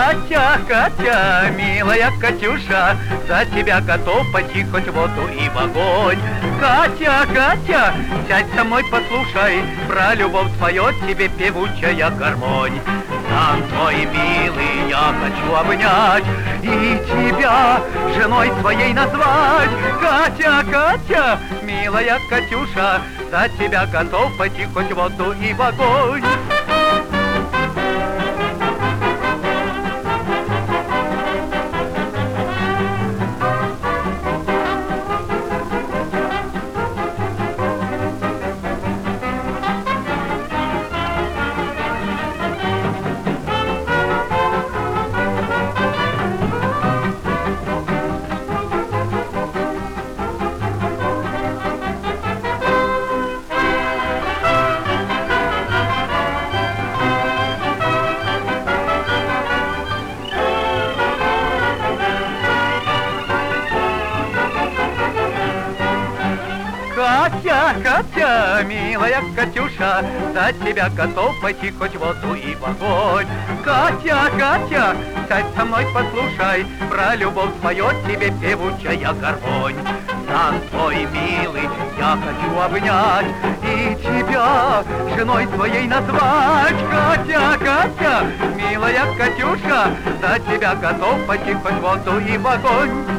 Катя, Катя, милая Катюша, за тебя готов пойти хоть в воду и в огонь. Катя, Катя, сядь со мной, послушай, про любовь свою тебе певучая гармонь. Сам твой милый я хочу обнять и тебя женой своей назвать. Катя, Катя, милая Катюша, за тебя готов пойти хоть в воду и в огонь. Катя, Катя, милая Катюша, за тебя готов пойти хоть в воду и в огонь. Катя, Катя, сядь со мной, послушай, про любовь свою тебе певучая гармонь. Сам твой милый я хочу обнять и тебя женой своей назвать. Катя, Катя, милая Катюша, за тебя готов пойти хоть в воду и в огонь.